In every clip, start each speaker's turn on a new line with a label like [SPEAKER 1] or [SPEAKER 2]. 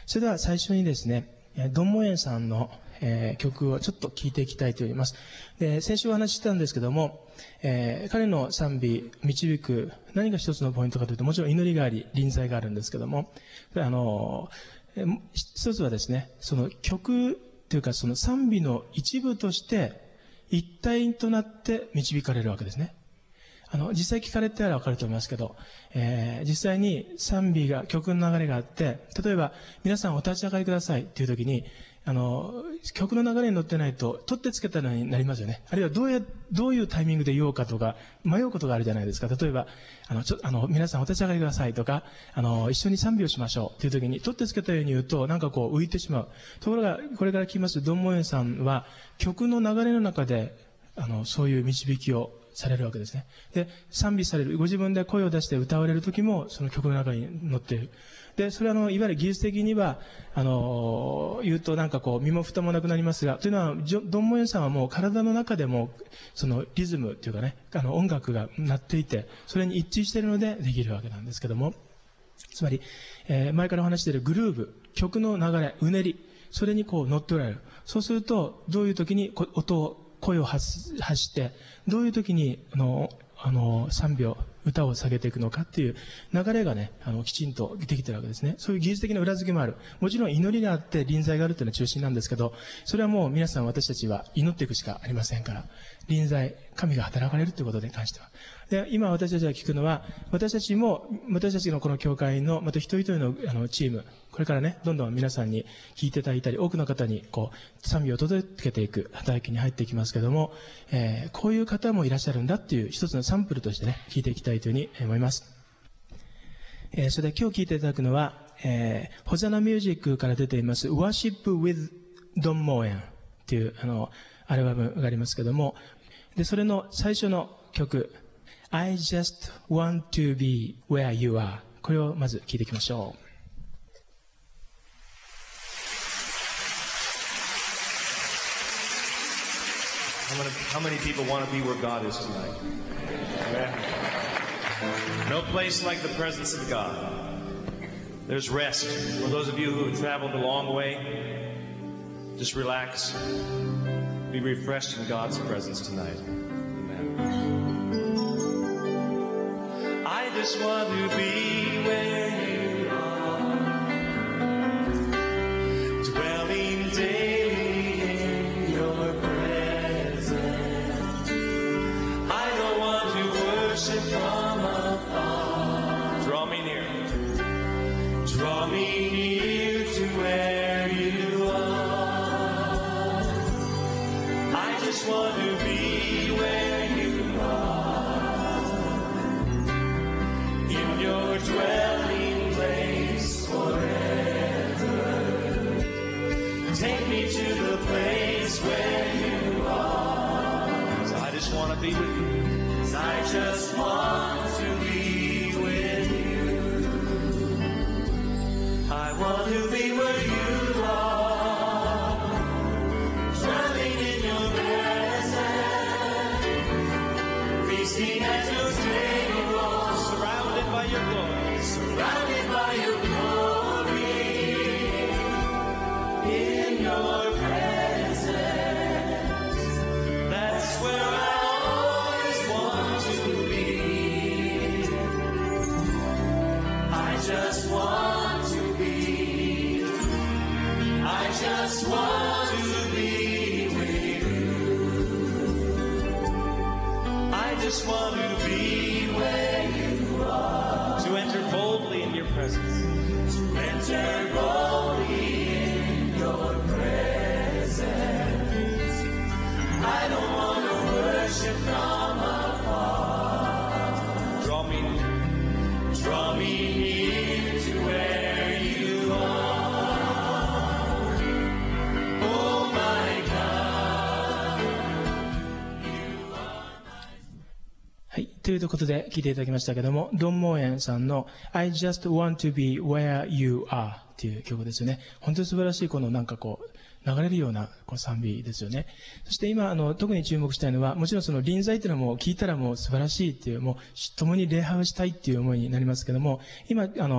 [SPEAKER 1] それでは最初にですね、ドンモエンさんの、曲をちょっと聴いていきたいと思います。で、先週お話ししたんですけども、彼の賛美、導く何が一つのポイントかというと、もちろん祈りがあり、臨在があるんですけども、一つはですね、その曲というかその賛美の一部として一体となって導かれるわけですね。実際聞かれたらわかると思いますけど、実際に賛美が、曲の流れがあって、例えば、皆さんお立ち上がりくださいっていう時に、曲の流れに乗ってないと、取ってつけたのになりますよね。あるいはどういうタイミングで言おうかとか、迷うことがあるじゃないですか。例えば、皆さんお立ち上がりくださいとか、一緒に賛美をしましょうっていう時に、取ってつけたように言うと、なんかこう浮いてしまう。ところが、これから聞きますドンモエンさんは、曲の流れの中で、そういう導きをされるわけですね。で、賛美される。ご自分で声を出して歌われる時も、その曲の中に乗っている。で、それはいわゆる技術的には、言うとなんかこう、身も蓋もなくなりますが、というのは、ドンモエンさんはもう体の中でも、そのリズムというかね、音楽が鳴っていて、それに一致しているのでできるわけなんですけども、つまり、前からお話しているグルーヴ、曲の流れ、うねり、それにこう乗っておられる。そうすると、どういう時に声を発して、どういう時に、賛美を、歌を下げていくのかっていう流れがね、きちんとできているわけですね。そういう技術的な裏付けもある。もちろん祈りがあって臨在があるというのは中心なんですけど、それはもう皆さん私たちは祈っていくしかありませんから、臨在、神が働かれるということに関しては。で、今私たちが聞くのは、私たちのこの教会の、また一人一人のチーム、これからね、どんどん皆さんに聞いていただいたり、多くの方にこう、賛美を届けていく働きに入っていきますけども、こういう方もいらっしゃるんだっていう一つのサンプルとしてね、聞いていきたいというふうに思います。それで今日聞いていただくのは、ホザナミュージックから出ています Worship with Don Moen っていうアルバムがありますけども、で、それの最初の曲、I just want to be where you are。これをまず聞いていきましょう。
[SPEAKER 2] How many people want to be where God is tonight? No place like the presence of God. There's rest. For those of you who have traveled a long way, just relax. Be refreshed in God's presence tonight. Amen. I just want to be where you are, dwelling daily in your presence. I don't want to worship from afar. Draw me near. Draw me near to where you are. I just want to be where you are, in your dwelling place forever. Take me to the place where you are. So I just want to be with you. I just want to be with you. I want to be where you are, dwelling in your presence, feasting at your table, surrounded by your glory, surrounded by your glory, in your presence. That's where I just want to be. I just want to be with you. I just want to be where you are. To enter boldly in your presence. To enter boldly in your presence. I don't want to worship from afar. Draw me near. Draw me near to where you are. Oh my God, you are my...
[SPEAKER 1] はい。ということで聞いていただきましたけども、ドン・モーエンさんの I just want to be where you are っていう曲ですよね。本当に素晴らしいこのなんかこう、流れるようなこう賛美ですよね。そして今特に注目したいのは、もちろんその臨在っていうのはもう聞いたらもう素晴らしいっていう、もう共に礼拝をしたいっていう思いになりますけども、今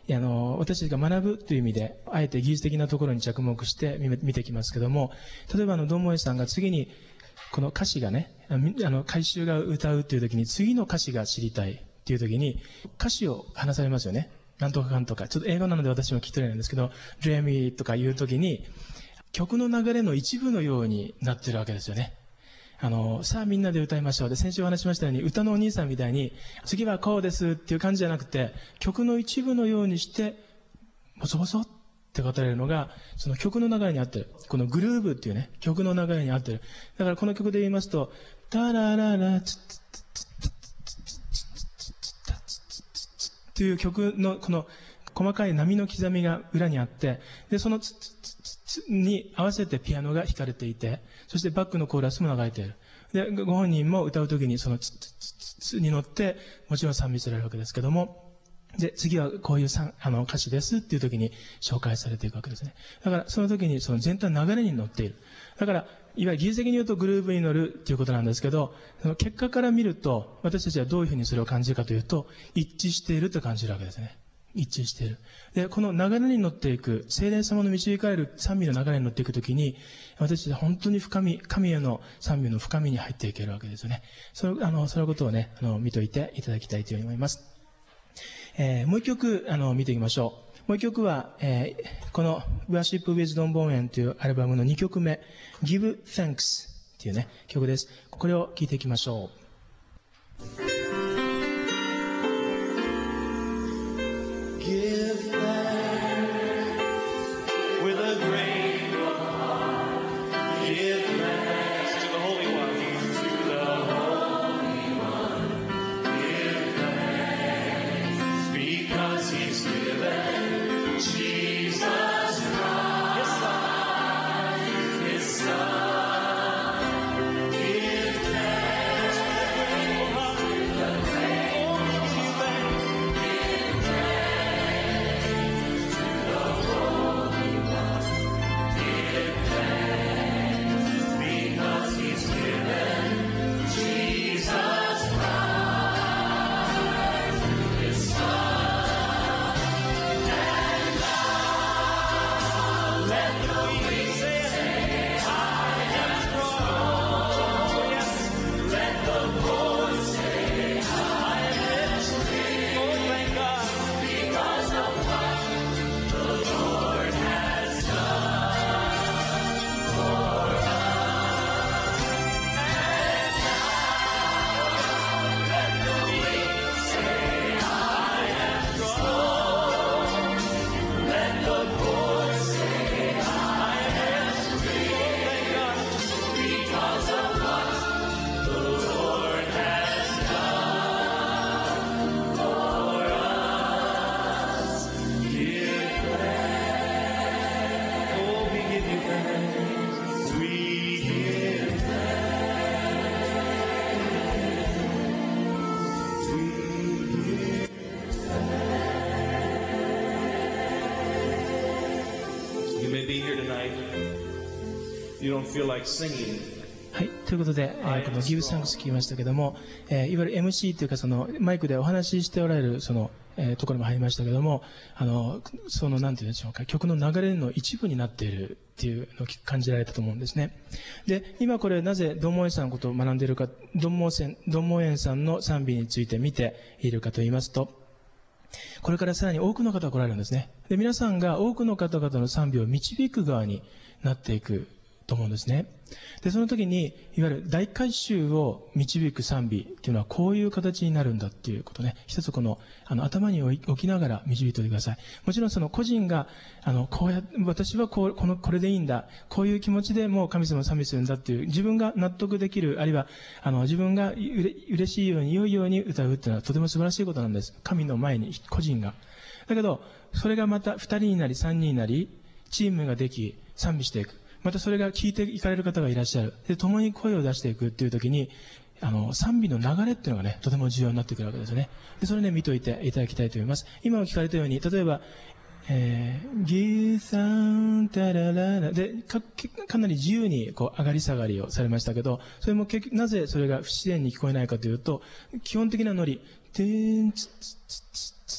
[SPEAKER 1] 私たちが学ぶという意味で、あえて技術的なところに着目して見てきますけども、例えばドンモエさんが次に、この歌詞がね、改宗が歌うという時に、次の歌詞が知りたいっていう時に、歌詞を話されますよね。なんとかかんとか。ちょっと英語なので私も聞き取れないんですけど、Dream Me とかいう時に、曲の流れの一部のようになってるわけですよね。さあみんなで歌いましょう。で、先週お話ししましたように、歌のお兄さんみたいに、次はこうですっていう感じじゃなくて、曲の一部のようにして、ボソボソって語られるのが、その曲の流れに合ってる。このグルーブっていうね、曲の流れに合ってる。だからこの曲で言いますと、タラララツッツッツッツッツッツッツッツッという曲のこの細かい波の刻みが裏にあって、で、そのツッツッツッツッに合わせてピアノが弾かれていて、そしてバックのコーラスも流れている。で、ご本人も歌うときにそのツッツッツッツッに乗って、もちろん賛美されるわけですけども、で、次はこういう歌詞ですっていう時に紹介されていくわけですね。だからその時にその全体の流れに乗っている。だから、いわゆる技術的に言うとグルーブに乗るっていうことなんですけど、その結果から見ると、私たちはどういうふうにそれを感じるかというと、一致していると感じるわけですね。一致している。で、この流れに乗っていく、聖霊様の導かれる賛美の流れに乗っていくときに、私たちは本当に神への賛美の深みに入っていけるわけですよね。そのことをね、見といていただきたいというふうに思います。もう一曲、見ていきましょう。もう一曲は、この Worship with Don Bowen というアルバムの2曲目、Give Thanks というね、曲です。これを聴いていきましょう。
[SPEAKER 2] Give thanks with a grateful heart. Give thanks to the Holy One. To the Holy One. Give thanks because He's given Jesus Christ, His Son. Give thanks with a grateful heart. You don't feel like singing.
[SPEAKER 1] はい。ということで、この Give Thanks 聞きましたけども、いわゆる MC というかそのマイクでお話ししておられるその、ところも入りましたけども、なんていうんでしょうか、曲の流れの一部になっているっていうのを感じられたと思うんですね。で、今これなぜドンモエンさんのことを学んでいるか、ドンモエンさんの賛美について見ているかと言いますと、これからさらに多くの方が来られるんですね。で、皆さんが多くの方々の賛美を導く側になっていくと思うんですね。で、その時に、いわゆる大改宗を導く賛美っていうのはこういう形になるんだっていうことね。一つこの、頭に置きながら導いておいてください。もちろんその個人が、私はこれでいいんだ。こういう気持ちでもう神様を賛美するんだっていう、自分が納得できる、あるいは、自分が嬉しいように、良いように歌うっていうのはとても素晴らしいことなんです。神の前に、個人が。だけど、それがまた二人になり三人になり、チームができ、賛美していく。またそれが聞いていかれる方がいらっしゃる。で、共に声を出していくっていう時に、賛美の流れっていうのがね、とても重要になってくるわけですね。で、それね、見といていただきたいと思います。今お聞かれたように、例えば、ギーサンタラララで、かなり自由にこう上がり下がりをされましたけど、それもなぜそれが不自然に聞こえないかというと、基本的なノリ、テーンツツツツツツ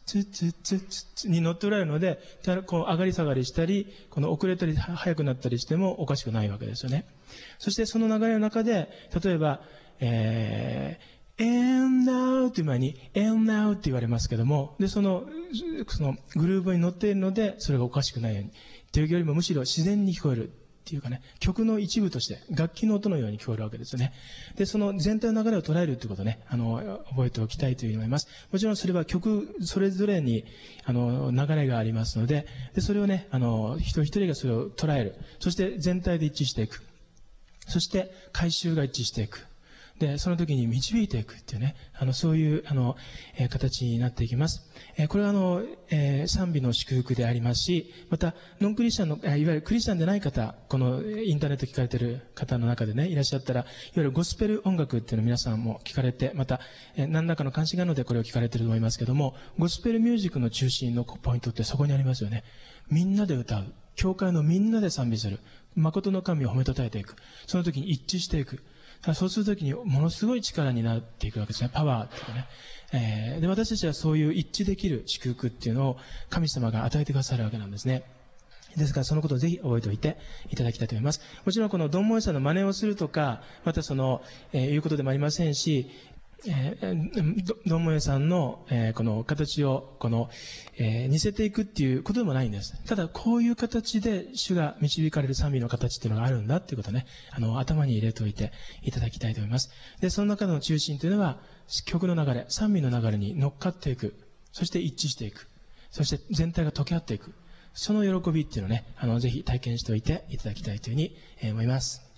[SPEAKER 1] ツツツツに乗っておられるので、こう上がり下がりしたり、この遅れたり速くなったりしてもおかしくないわけですよね。そしてその流れの中で、例えば、and now という前に and now って言われますけども、で、そのグルーヴに乗っているので、それがおかしくないように。というよりもむしろ自然に聞こえるっていうかね、曲の一部として、楽器の音のように聞こえるわけですよね。で、その全体の流れを捉えるということをね、覚えておきたいというふうに思います。もちろんそれは曲それぞれに、流れがありますので、で、それをね、一人一人がそれを捉える。そして全体で一致していく。そして回収が一致していく。で、その時に導いていくっていうね、そういう、形になっていきます。これは賛美の祝福でありますし、また、ノンクリスチャンの、いわゆるクリスチャンでない方、このインターネット聞かれている方の中でね、いらっしゃったら、いわゆるゴスペル音楽っていうのを皆さんも聞かれて、また、何らかの関心があるのでこれを聞かれていると思いますけども、ゴスペルミュージックの中心のポイントってそこにありますよね。みんなで歌う。教会のみんなで賛美する。誠の神を褒めたたえていく。その時に一致していく。そうするときにものすごい力になっていくわけですね。パワーっていうかね。で、私たちはそういう一致できる祝福っていうのを神様が与えてくださるわけなんですね。ですからそのことをぜひ覚えておいていただきたいと思います。もちろんこのドンモエさんの真似をするとか、またいうことでもありませんし、ドンモエさんの、この形を似せていくっていうことでもないんです。ただこういう形で主が導かれる賛美の形っていうのがあるんだっていうことをね、頭に入れておいていただきたいと思います。で、その中の中心というのは曲の流れ、賛美の流れに乗っかっていく、そして一致していく、そして全体が溶け合っていく、その喜びっていうのをね、ぜひ体験しておいていただきたいというふうに思います。